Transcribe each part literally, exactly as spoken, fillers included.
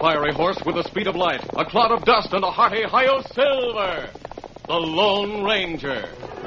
fiery horse with the speed of light, a cloud of dust, and a hearty Hi-Yo Silver, the Lone Ranger.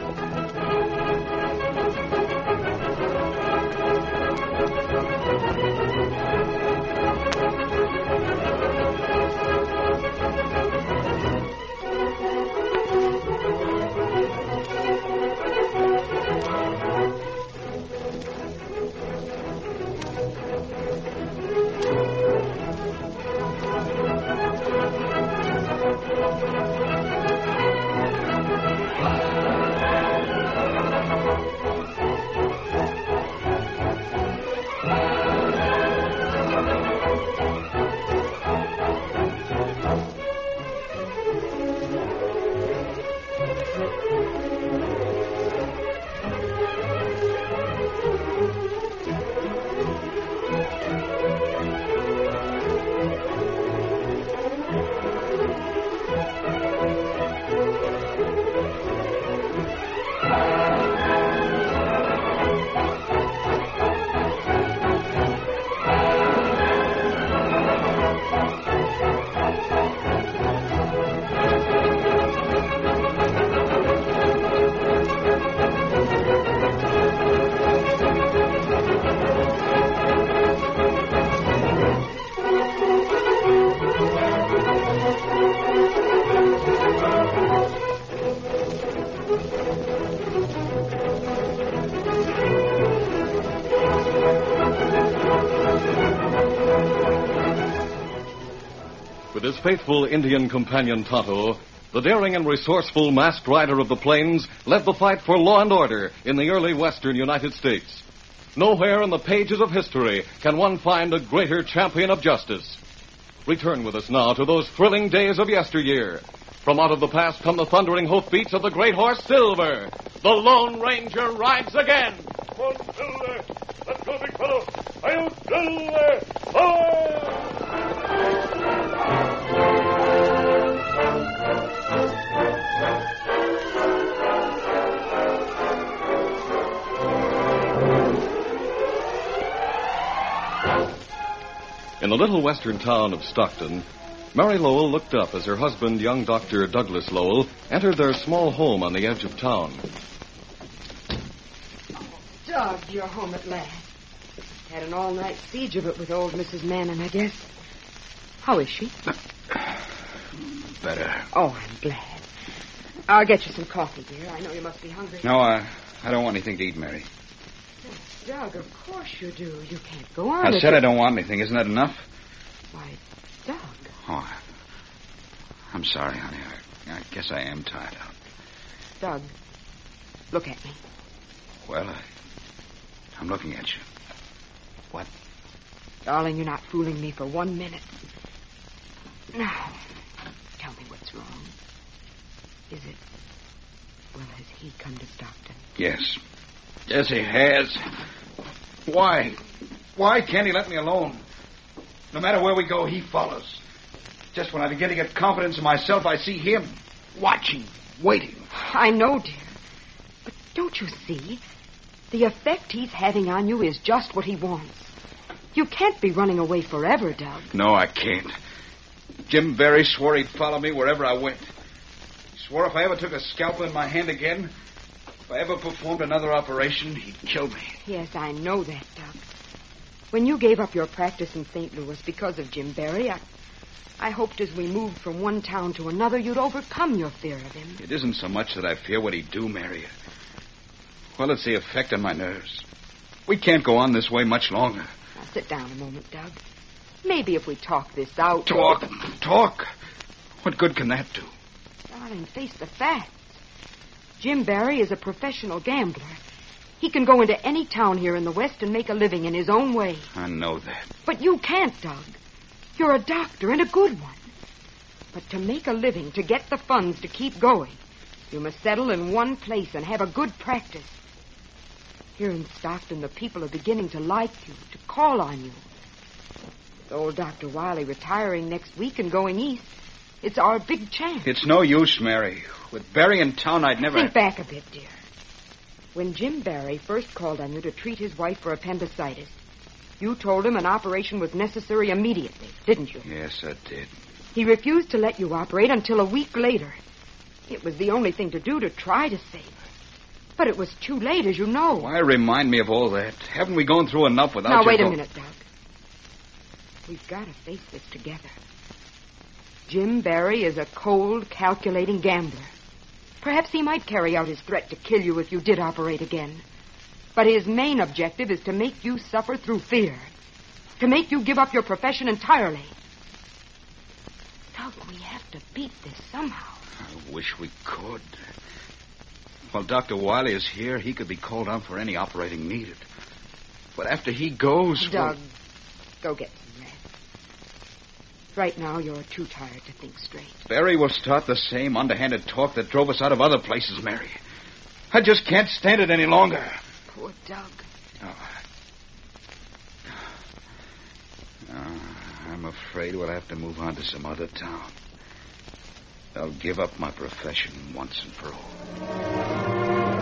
With his faithful Indian companion Tonto, the daring and resourceful masked rider of the plains led the fight for law and order in the early western United States. Nowhere in the pages of history can one find a greater champion of justice. Return with us now to those thrilling days of yesteryear. From out of the past come the thundering hoofbeats of the great horse Silver. The Lone Ranger rides again. Come on, Silver. Let's go, big fellow. Hi-Yo Silver! Oh! In the little western town of Stockton, Mary Lowell looked up as her husband, young Doctor Douglas Lowell, entered their small home on the edge of town. Doug, you're home at last. Had an all-night siege of it with old Missus Manning, I guess. How is she? Better. Oh, I'm glad. I'll get you some coffee, dear. I know you must be hungry. No, I, I don't want anything to eat, Mary. Doug, of course you do. You can't go on. I said I don't want anything. Isn't that enough? Why, Doug. Oh, I'm sorry, honey. I, I guess I am tired out. Doug, look at me. Well, I, I'm looking at you. What? Darling, you're not fooling me for one minute. Now, tell me what's wrong. Is it... Well, has he come to Stockton? Yes. Yes, he has. Why? Why can't he let me alone? No matter where we go, he follows. Just when I begin to get confidence in myself, I see him watching, waiting. I know, dear. But don't you see? The effect he's having on you is just what he wants. You can't be running away forever, Doug. No, I can't. Jim Barry swore he'd follow me wherever I went. He swore if I ever took a scalpel in my hand again, if I ever performed another operation, he'd kill me. Yes, I know that, Doug. When you gave up your practice in Saint Louis because of Jim Barry, I, I hoped as we moved from one town to another, you'd overcome your fear of him. It isn't so much that I fear what he'd do, Mary. Well, it's the effect on my nerves. We can't go on this way much longer. Now, sit down a moment, Doug. Maybe if we talk this out... Talk? Talk? What good can that do? Darling, face the facts. Jim Barry is a professional gambler. He can go into any town here in the West and make a living in his own way. I know that. But you can't, Doug. You're a doctor and a good one. But to make a living, to get the funds to keep going, you must settle in one place and have a good practice. Here in Stockton, the people are beginning to like you, to call on you. With old Doctor Wiley retiring next week and going east, it's our big chance. It's no use, Mary. With Barry in town, I'd never... Think back a bit, dear. When Jim Barry first called on you to treat his wife for appendicitis, You told him an operation was necessary immediately, didn't you? Yes, I did. He refused to let you operate until a week later. It was the only thing to do to try to save her. But it was too late, as you know. Why remind me of all that? Haven't we gone through enough without Now, your wait a go- minute, Doug. We've got to face this together. Jim Barry is a cold, calculating gambler. Perhaps he might carry out his threat to kill you if you did operate again. But his main objective is to make you suffer through fear. To make you give up your profession entirely. Doug, we have to beat this somehow. I wish we could. While Doctor Wiley is here, he could be called on for any operating needed. But after he goes... Doug, well... go get some rest. Right now, you're too tired to think straight. Barry will start the same underhanded talk that drove us out of other places, Mary. I just can't stand it any longer. Poor Doug. Oh. Oh, I'm afraid we'll have to move on to some other town. I'll give up my profession once and for all.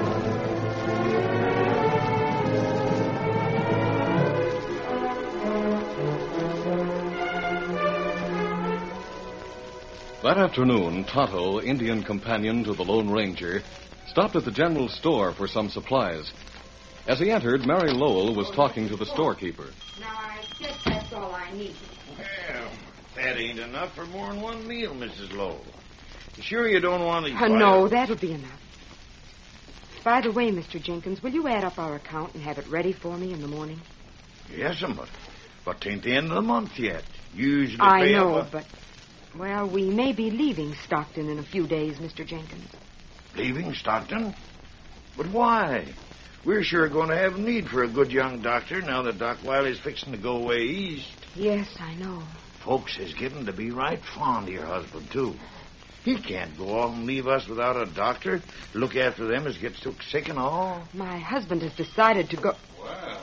That afternoon, Tonto, Indian companion to the Lone Ranger, stopped at the general store for some supplies. As he entered, Mary Lowell was talking to the storekeeper. Now, I guess that's all I need. Well, that ain't enough for more than one meal, Missus Lowell. You sure you don't want to... Uh, no, that'll be enough. By the way, Mister Jenkins, will you add up our account and have it ready for me in the morning? Yes'm, but, but 'tain't the end of the month yet. Usually I pay know, up a... but... Well, we may be leaving Stockton in a few days, Mister Jenkins. Leaving Stockton? But why? We're sure going to have need for a good young doctor now that Doc Wiley's fixing to go away east. Yes, I know. Folks is getting to be right fond of your husband, too. He can't go off and leave us without a doctor to look after them as gets took sick and all. My husband has decided to go... Well.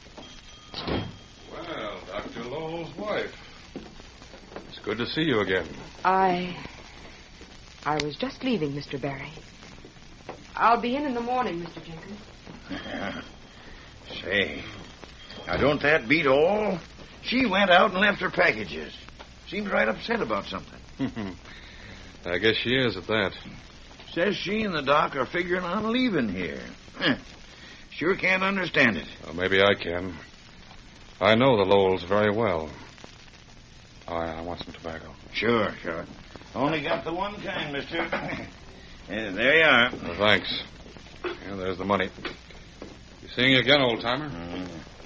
Well, Doctor Lowell's wife. It's good to see you again. I... I was just leaving, Mister Barry. I'll be in in the morning, Mister Jenkins. Say, now don't that beat all? She went out and left her packages. Seems right upset about something. I guess she is at that. Says she and the doc are figuring on leaving here. Huh. Sure can't understand it. Well, maybe I can. I know the Lowells very well. Oh, I want some tobacco. Sure, sure. Only got the one kind, mister. Yeah, there you are. Well, thanks. Yeah, there's the money. You seeing you again, old-timer? Mm.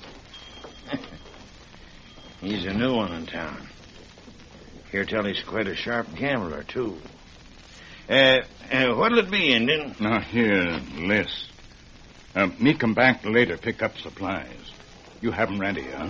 He's a new one in town. Hear tell he's quite a sharp gambler, too. Uh, uh, what'll it be, Indian? Now, here, list. Uh, me come back later, pick up supplies. You have 'em ready, huh?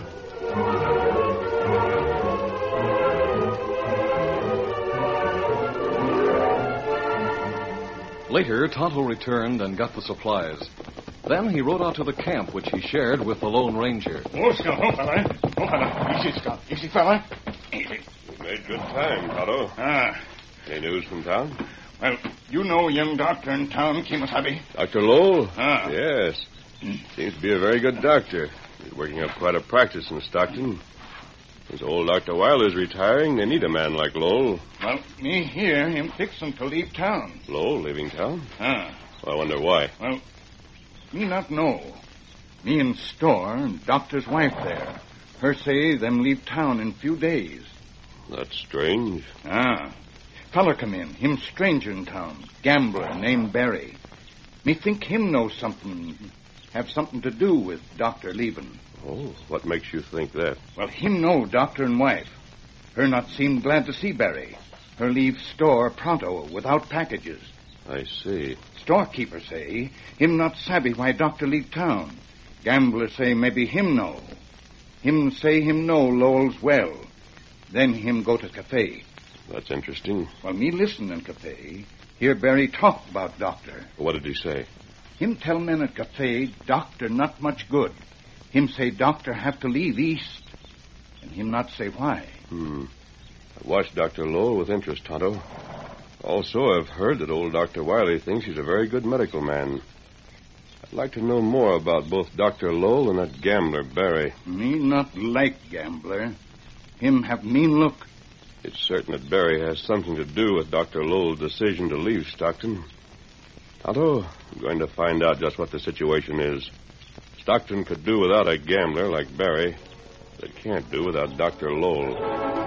Later, Tonto returned and got the supplies. Then he rode out to the camp, which he shared with the Lone Ranger. Oh, Scout, oh, fella. Oh, fella. Easy, Scout. Easy, fella. Easy. You made good time, Tonto. Ah, Any news from town? well, you know a young doctor in town, Kimasabi. Doctor Lowell? Ah. Yes. Seems to be a very good doctor. He's working up quite a practice in Stockton. Since old Doctor Wilder's retiring, they need a man like Lowell. Well, me here, him fixing to leave town. Lowell leaving town? Ah, Well, I wonder why. well, me not know. Me in store and doctor's wife there. Her say them leave town in few days. That's strange. Ah. Feller come in, him stranger in town, gambler named Barry. Me think him know something, have something to do with doctor leaving. Oh, what makes you think that? Well, him know doctor and wife. Her not seem glad to see Barry. Her leave store pronto without packages. I see. Storekeeper say him not savvy why doctor leave town. Gambler say maybe him know. Him say him know Lowell's well. Then him go to cafe. That's interesting. Well, me listen in cafe. Hear Barry talk about doctor. What did he say? Him tell men at cafe doctor not much good. Him say doctor have to leave east. And him not say why. Hmm. I watched Doctor Lowell with interest, Tonto. Also, I've heard that old Doctor Wiley thinks he's a very good medical man. I'd like to know more about both Doctor Lowell and that gambler, Barry. Me not like gambler. Him have mean look. It's certain that Barry has something to do with Doctor Lowell's decision to leave Stockton. Tonto, I'm going to find out just what the situation is. Stockton could do without a gambler like Barry, but it can't do without Doctor Lowell.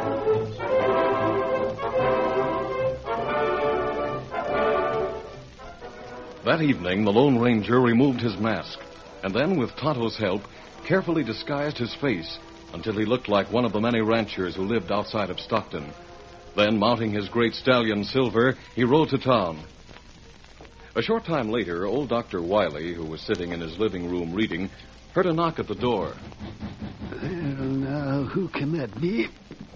That evening, the Lone Ranger removed his mask, and then, with Tonto's help, carefully disguised his face until he looked like one of the many ranchers who lived outside of Stockton. Then, mounting his great stallion, Silver, he rode to town. A short time later, old Doctor Wiley, who was sitting in his living room reading, heard a knock at the door. Well, now, who can that be?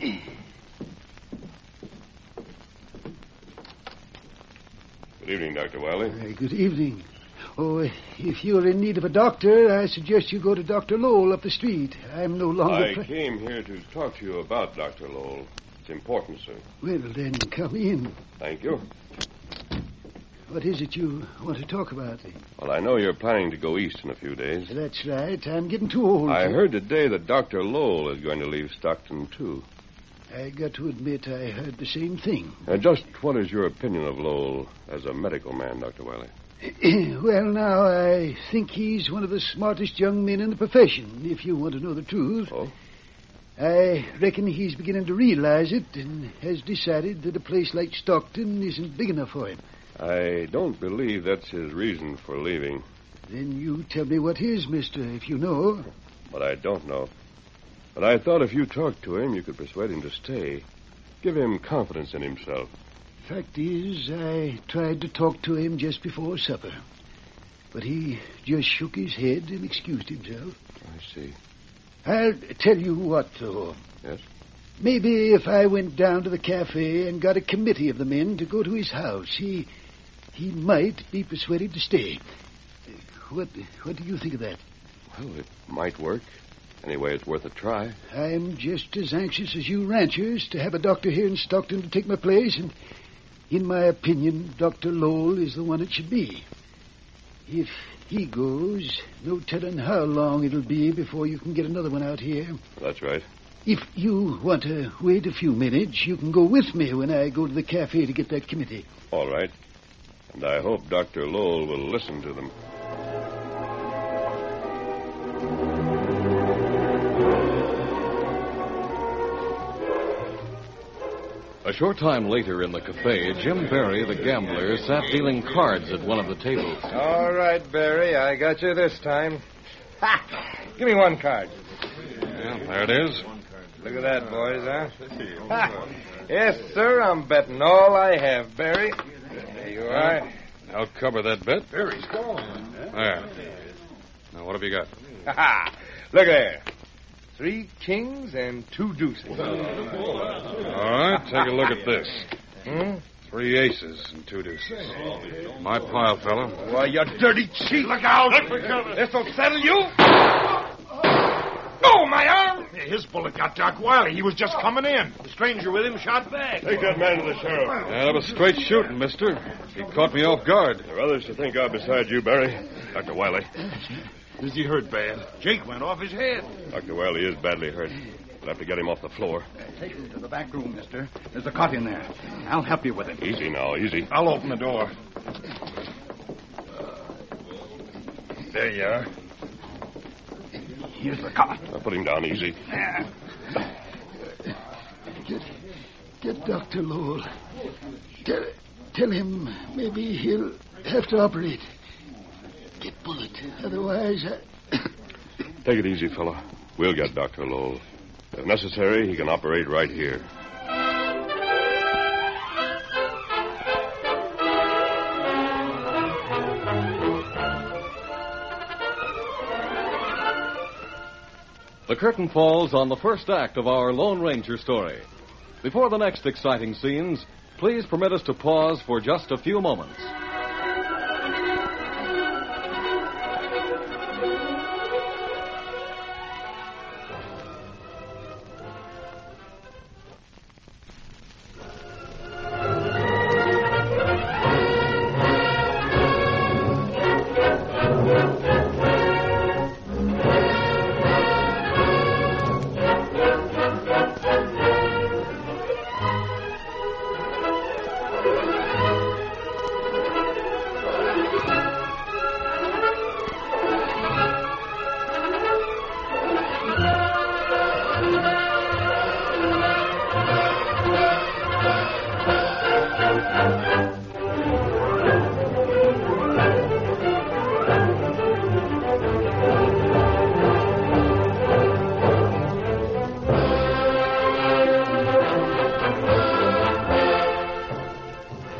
Good evening, Doctor Wiley. Uh, good evening. Oh, if you're in need of a doctor, I suggest you go to Doctor Lowell up the street. I'm no longer... I Pre- came here to talk to you about Doctor Lowell. It's important, sir. Well, then, come in. Thank you. What is it you want to talk about? Well, I know you're planning to go east in a few days. That's right. I'm getting too old. I to- heard today that Doctor Lowell is going to leave Stockton, too. I got to admit I heard the same thing. Uh, just what is your opinion of Lowell as a medical man, Doctor Wiley? Well, now, I think he's one of the smartest young men in the profession, if you want to know the truth. Oh? I reckon he's beginning to realize it and has decided that a place like Stockton isn't big enough for him. I don't believe that's his reason for leaving, Then you tell me what his, mister, if you know. but I don't know. But I thought if you talked to him, you could persuade him to stay. Give him confidence in himself. Fact is, I tried to talk to him just before supper. But he just shook his head and excused himself. I see. I'll tell you what, though. Yes? Maybe if I went down to the cafe and got a committee of the men to go to his house, he he might be persuaded to stay. What what do you think of that? Well, it might work. Anyway, it's worth a try. I'm just as anxious as you ranchers to have a doctor here in Stockton to take my place, and in my opinion, Doctor Lowell is the one it should be. If he goes, no telling how long it'll be before you can get another one out here. That's right. If you want to wait a few minutes, you can go with me when I go to the cafe to get that committee. All right. And I hope Doctor Lowell will listen to them. A short time later in the cafe, Jim Barry, the gambler, sat dealing cards at one of the tables. All right, Barry, I got you this time. Ha! Give me one card. Yeah, there it is. Look at that, boys, huh? Ha! Yes, sir, I'm betting all I have, Barry. There you are. I'll cover that bet. Barry's gone. There. Now, what have you got? Ha ha! Look there. Three kings and two deuces. All right, take a look at this. Hmm? Three aces and two deuces. My pile, fella. Why, you dirty cheat. Look out. Look for cover. This will settle you. Oh, my arm. His bullet got Doc Wiley. He was just coming in. The stranger with him shot back. Take that man to the sheriff. Yeah, that was straight shooting, mister. He caught me off guard. There are others to think of besides you, Barry. Doctor Wiley. Is he hurt bad? Jake went off his head. Doctor Wiley is badly hurt. We'll have to get him off the floor. Take him to the back room, mister. There's a cot in there. I'll help you with him. Easy now, easy. I'll open the door. There you are. Here's the cot. Now put him down easy. Get, get Doctor Lowell. Tell, tell him maybe he'll have to operate. Get bullet. Otherwise, I... Take it easy, fella. We'll get Doctor Lowell. If necessary, he can operate right here. The curtain falls on the first act of our Lone Ranger story. Before the next exciting scenes, please permit us to pause for just a few moments.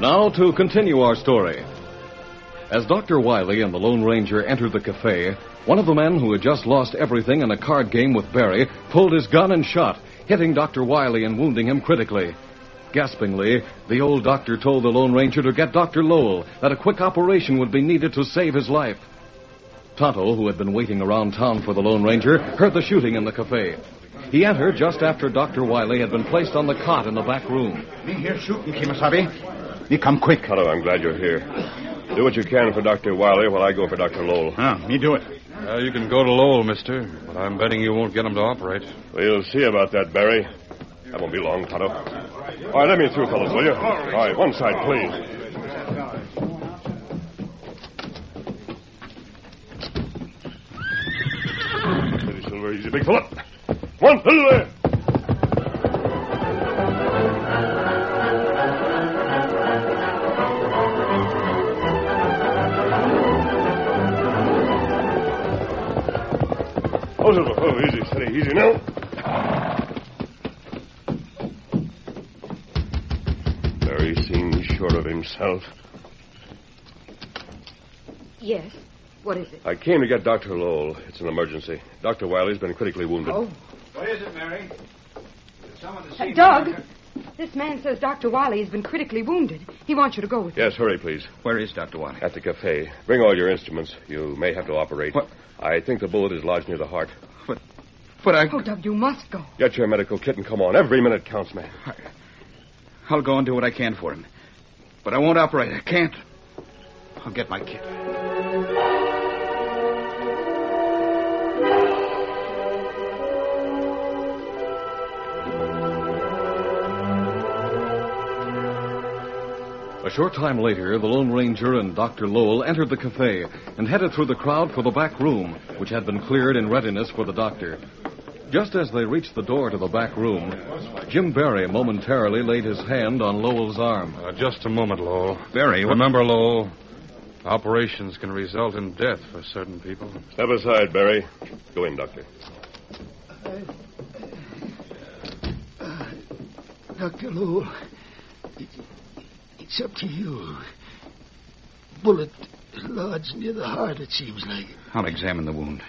Now to continue our story. As Doctor Wiley and the Lone Ranger entered the cafe, one of the men who had just lost everything in a card game with Barry pulled his gun and shot, hitting Doctor Wiley and wounding him critically. Gaspingly, the old doctor told the Lone Ranger to get Doctor Lowell, that a quick operation would be needed to save his life. Tonto, who had been waiting around town for the Lone Ranger, heard the shooting in the cafe. He entered just after Doctor Wiley had been placed on the cot in the back room. Me here shooting, Kimasabi. Me come quick. Tonto, I'm glad you're here. Do what you can for Doctor Wiley while I go for Doctor Lowell. Ah, me do it. Uh, you can go to Lowell, mister, but I'm betting you won't get him to operate. We'll see about that, Barry. That won't be long, Tonto. All right, let me through, fellas, will you? All right, one side, please. Steady, Silver. Easy, big fella. One, two, there. Oh, Silver. Oh, easy, steady, easy now. Barry seems sure of himself. Yes. What is it? I came to get Doctor Lowell. It's an emergency. Doctor Wiley's been critically wounded. Oh. What is it, Mary? Is someone to see Uh, Doug, me? this man says Doctor Wiley has been critically wounded. He wants you to go with him. Yes, hurry, please. Where is Doctor Wiley? At the cafe. Bring all your instruments. You may have to operate. What? I think the bullet is lodged near the heart. But, but I... Oh, Doug, you must go. Get your medical kit and come on. Every minute counts, man. I... I'll go and do what I can for him. But I won't operate. I can't. I'll get my kit. A short time later, the Lone Ranger and Doctor Lowell entered the cafe and headed through the crowd for the back room, which had been cleared in readiness for the doctor. Just as they reached the door to the back room, Jim Barry momentarily laid his hand on Lowell's arm. Uh, just a moment, Lowell. Barry, what... Remember, Lowell, operations can result in death for certain people. Step aside, Barry. Go in, Doctor. Uh, Doctor Lowell, it, it's up to you. Bullet lodged near the heart, it seems like. I'll examine the wound.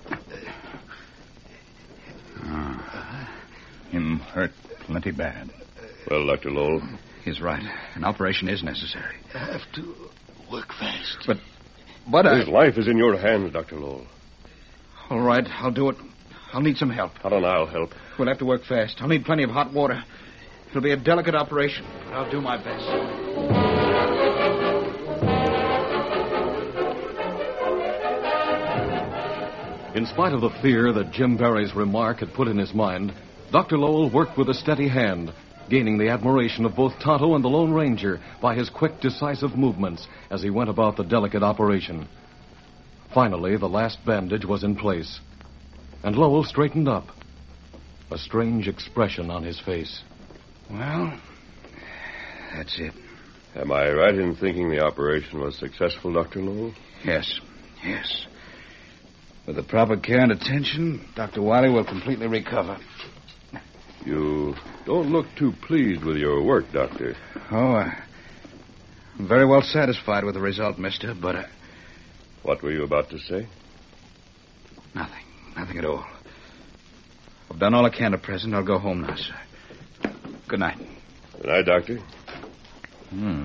Ah. Him hurt plenty bad. Well, Doctor Lowell. He's right. An operation is necessary. I have to work fast. But, but I... His life is in your hands, Doctor Lowell. All right, I'll do it. I'll need some help. How don't I'll help? We'll have to work fast. I'll need plenty of hot water. It'll be a delicate operation, but I'll do my best. In spite of the fear that Jim Barry's remark had put in his mind, Doctor Lowell worked with a steady hand, gaining the admiration of both Tonto and the Lone Ranger by his quick, decisive movements as he went about the delicate operation. Finally, the last bandage was in place, and Lowell straightened up, a strange expression on his face. Well, that's it. Am I right in thinking the operation was successful, Doctor Lowell? Yes, yes. With the proper care and attention, Doctor Wiley will completely recover. You don't look too pleased with your work, Doctor. Oh, uh, I'm very well satisfied with the result, mister, but... Uh, what were you about to say? Nothing. Nothing at all. I've done all I can at present. I'll go home now, sir. Good night. Good night, Doctor. Hmm.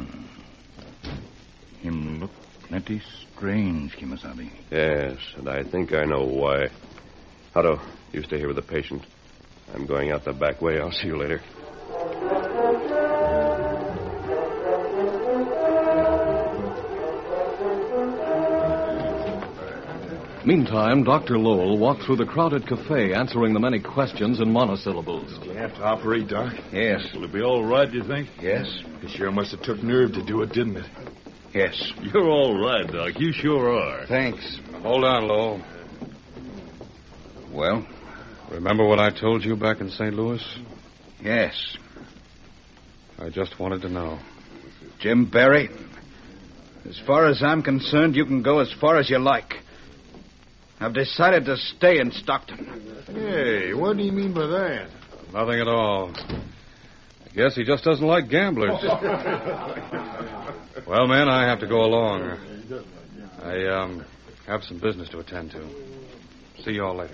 Him look plenty strange, Kimasabi. Yes, and I think I know why. Otto, you stay here with the patient. I'm going out the back way. I'll see you later. Meantime, Doctor Lowell walked through the crowded cafe, answering the many questions in monosyllables. You have to operate, Doc? Yes. Will it be all right, do you think? Yes. It sure must have took nerve to do it, didn't it? Yes. You're all right, Doc. You sure are. Thanks. Hold on, Lowell. Well? Remember what I told you back in Saint Louis? Yes. I just wanted to know. Jim Barry, as far as I'm concerned, you can go as far as you like. I've decided to stay in Stockton. Hey, what do you mean by that? Nothing at all. I guess he just doesn't like gamblers. Well, men, I have to go along. I, um, have some business to attend to. See you all later.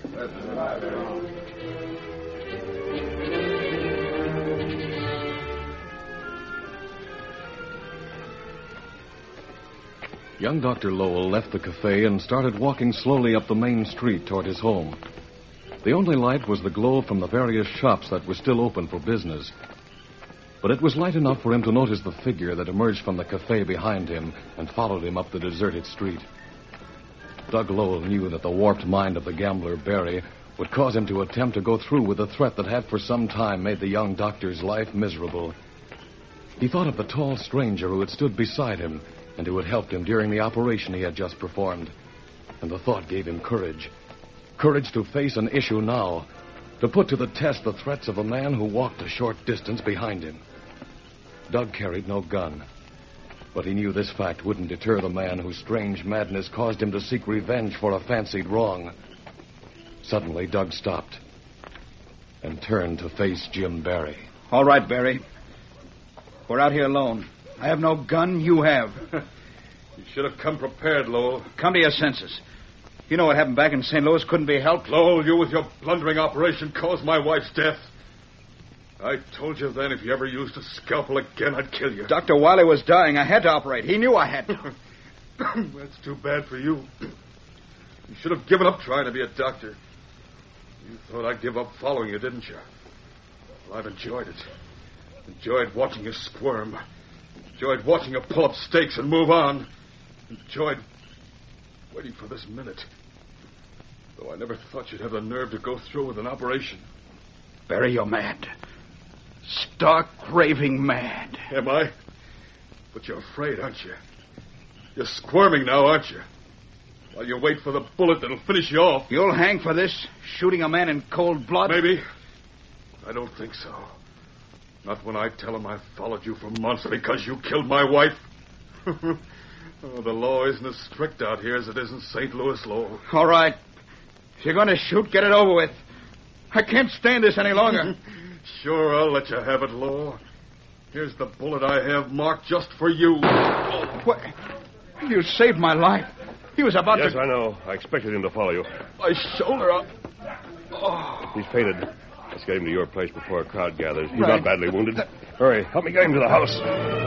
Young Doctor Lowell left the cafe and started walking slowly up the main street toward his home. The only light was the glow from the various shops that were still open for business. But it was light enough for him to notice the figure that emerged from the cafe behind him and followed him up the deserted street. Doug Lowell knew that the warped mind of the gambler, Barry, would cause him to attempt to go through with the threat that had for some time made the young doctor's life miserable. He thought of the tall stranger who had stood beside him and who had helped him during the operation he had just performed. And the thought gave him courage. Courage to face an issue now, to put to the test the threats of a man who walked a short distance behind him. Doug carried no gun, but he knew this fact wouldn't deter the man whose strange madness caused him to seek revenge for a fancied wrong. Suddenly, Doug stopped and turned to face Jim Barry. All right, Barry. We're out here alone. I have no gun. You have. You should have come prepared, Lowell. Come to your senses. You know what happened back in Saint Louis couldn't be helped. Lowell, you with your blundering operation caused my wife's death. I told you then if you ever used a scalpel again, I'd kill you. Doctor Wiley was dying. I had to operate. He knew I had to. That's too bad for you. You should have given up trying to be a doctor. You thought I'd give up following you, didn't you? Well, I've enjoyed it. Enjoyed watching you squirm. Enjoyed watching you pull up stakes and move on. Enjoyed waiting for this minute. Though I never thought you'd have the nerve to go through with an operation. Barry, you're mad. Stark, raving mad. Am I? But you're afraid, aren't you? You're squirming now, aren't you? While you wait for the bullet that'll finish you off. You'll hang for this, shooting a man in cold blood? Maybe. I don't think so. Not when I tell him I followed you for months because you killed my wife. Oh, the law isn't as strict out here as it is in Saint Louis, Lowell. All right. If you're going to shoot, get it over with. I can't stand this any longer. Sure, I'll let you have it, Lowell. Here's the bullet I have marked just for you. What? You saved my life. He was about yes, to... Yes, I know. I expected him to follow you. My shoulder up. Oh. He's fainted. Let's get him to your place before a crowd gathers. He's right. not badly wounded. Hurry, help me get him to the house.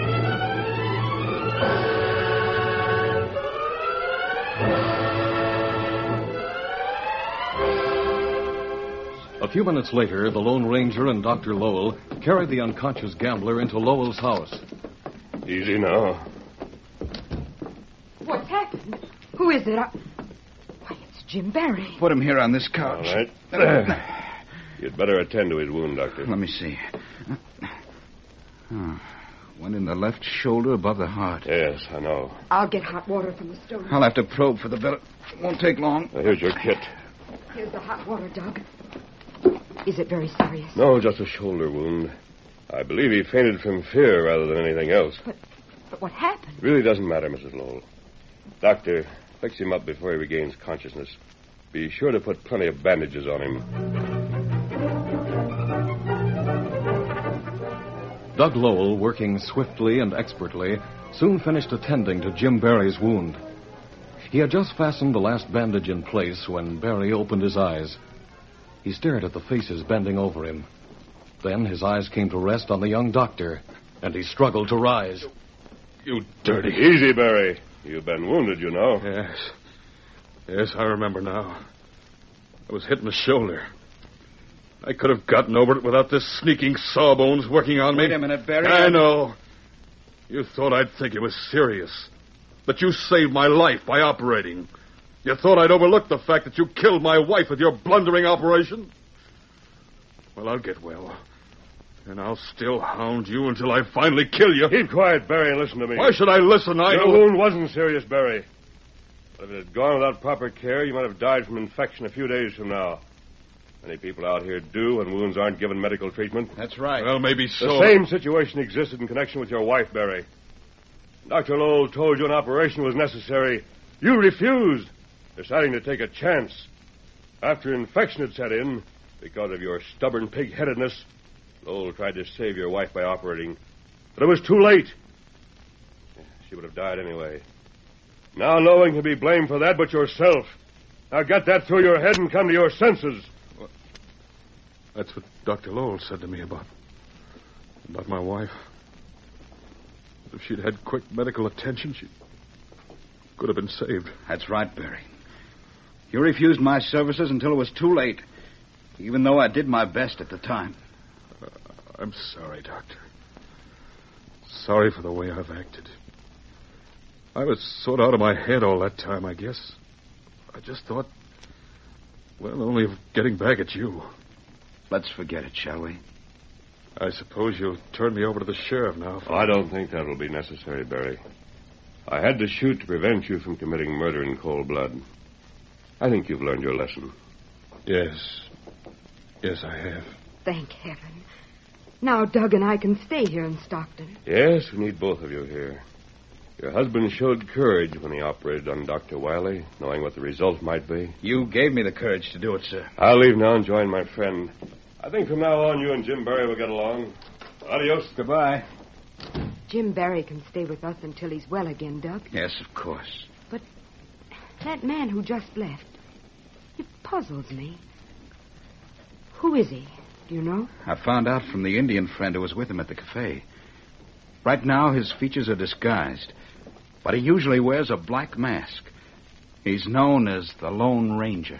A few minutes later, the Lone Ranger and Doctor Lowell carried the unconscious gambler into Lowell's house. Easy now. What's happened? Who is it? I... Why, it's Jim Barry. Put him here on this couch. All right. You'd better attend to his wound, Doctor. Let me see. Oh, one in the left shoulder above the heart. Yes, I know. I'll get hot water from the stove. I'll have to probe for the billet. It won't take long. Now, here's your kit. Here's the hot water, Doug. Is it very serious? No, just a shoulder wound. I believe he fainted from fear rather than anything else. But, but what happened? It really doesn't matter, Missus Lowell. Doctor, fix him up before he regains consciousness. Be sure to put plenty of bandages on him. Doug Lowell, working swiftly and expertly, soon finished attending to Jim Barry's wound. He had just fastened the last bandage in place when Barry opened his eyes. He stared at the faces bending over him. Then his eyes came to rest on the young doctor, and he struggled to rise. You dirty... Easy, Barry. You've been wounded, you know. Yes. Yes, I remember now. I was hit in the shoulder. I could have gotten over it without this sneaking sawbones working on me. Wait a minute, Barry. I know. You thought I'd think it was serious. That you saved my life by operating. You thought I'd overlook the fact that you killed my wife with your blundering operation? Well, I'll get well. And I'll still hound you until I finally kill you. Keep quiet, Barry, and listen to me. Why should I listen? I Your know... wound wasn't serious, Barry. But if it had gone without proper care, you might have died from infection a few days from now. Many people out here do, and wounds aren't given medical treatment. That's right. Well, maybe so. The same situation existed in connection with your wife, Barry. Doctor Lowell told you an operation was necessary. You refused, deciding to take a chance. After infection had set in, because of your stubborn pig-headedness, Lowell tried to save your wife by operating. But it was too late. She would have died anyway. Now no one can be blamed for that but yourself. Now get that through your head and come to your senses. Well, that's what Doctor Lowell said to me about... about my wife. If she'd had quick medical attention, she could have been saved. That's right, Barry. You refused my services until it was too late, even though I did my best at the time. Uh, I'm sorry, Doctor. Sorry for the way I've acted. I was sort of out of my head all that time, I guess. I just thought, well, only of getting back at you. Let's forget it, shall we? I suppose you'll turn me over to the sheriff now. For... I don't think that will be necessary, Barry. I had to shoot to prevent you from committing murder in cold blood. I think you've learned your lesson. Yes. Yes, I have. Thank heaven. Now Doug and I can stay here in Stockton. Yes, we need both of you here. Your husband showed courage when he operated on Doctor Wiley, knowing what the result might be. You gave me the courage to do it, sir. I'll leave now and join my friend. I think from now on you and Jim Barry will get along. Adios. Goodbye. Jim Barry can stay with us until he's well again, Doug. Yes, of course. But that man who just left, it puzzles me. Who is he? Do you know? I found out from the Indian friend who was with him at the cafe. Right now, his features are disguised, but he usually wears a black mask. He's known as the Lone Ranger.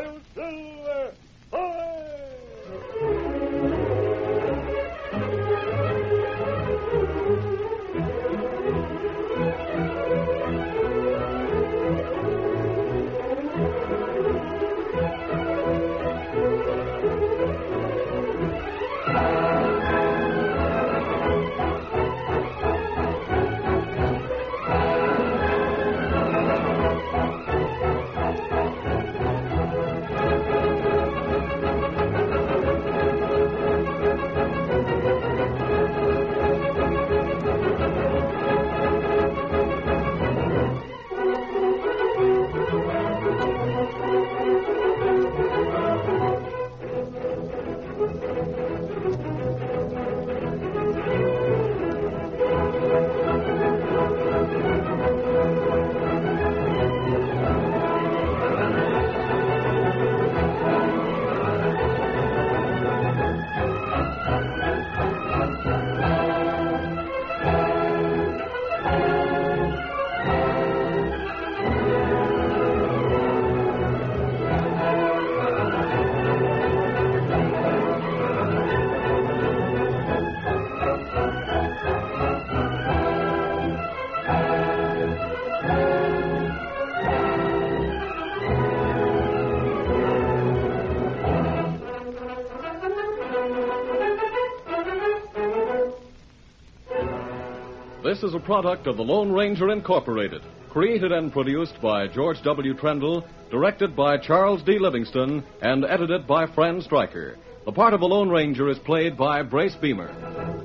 This is a product of the Lone Ranger Incorporated, created and produced by George W. Trendle, directed by Charles D. Livingston, and edited by Fran Stryker. The part of the Lone Ranger is played by Brace Beamer.